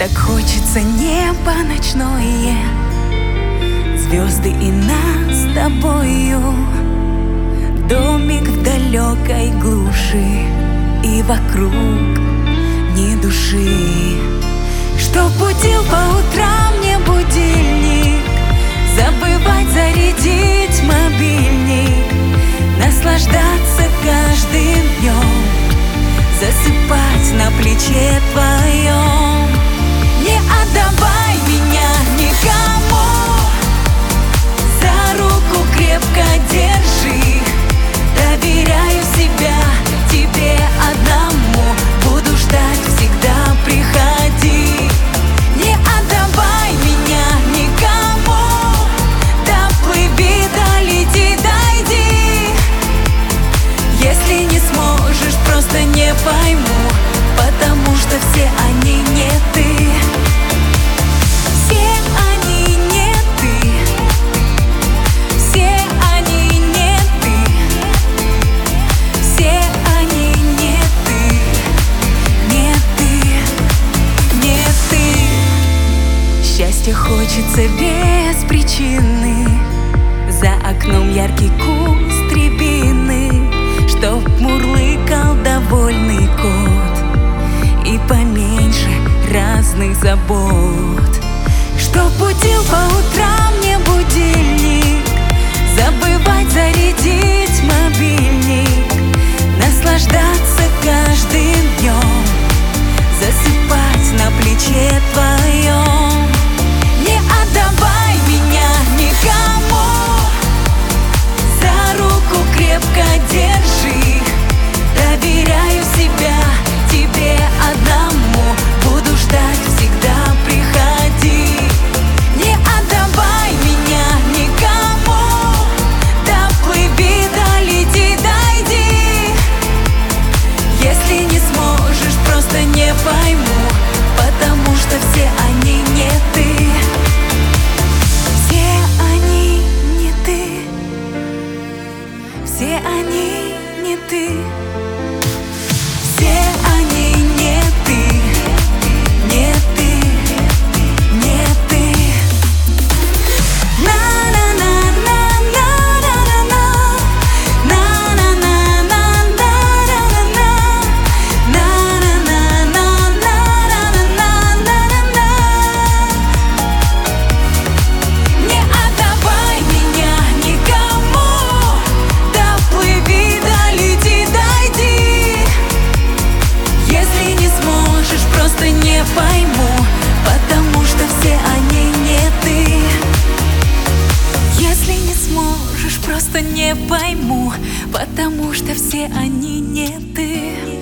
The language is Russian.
Так хочется небо ночное, звезды и нас с тобою, домик в далекой глуши, и вокруг ни души. Что будил по утрам мне будильник, забывать зарядить мобильник, наслаждаться каждым днем, засыпать на плече твоем. Не отдавай меня никому, за руку крепко держи, доверяю себя тебе одному, буду ждать всегда, приходи. Не отдавай меня никому, доплыви, долети, дойди. Если не сможешь, просто не пойму, потому что все они не ты. Все они не ты. Все они не ты. Все они не ты. Не ты. Не ты. Счастье хочется без причины, за окном яркий куст рябины, чтоб мурлыкал довольный кот, и поменьше разных забот. Чтоб будил по утрам мне будильник, забывать зарядить мобильник, наслаждаться каждым днем, засыпать на плече твоем. Не отдавай меня никому, за руку крепко держи, доверяю себя тебе одному, буду ждать всегда, приходи. Не отдавай меня никому, доплыви, долети, дойди. Если не сможешь, просто не пойму, потому что все они не ты. Все они не ты. Все они не ты. Все они не ты. Не ты. Не ты. Не отдавай меня никому, доплыви, долети, дойди. Если не сможешь, просто не пойму, потому что все они не ты. Если не сможешь, просто не пойму, потому что все они не ты.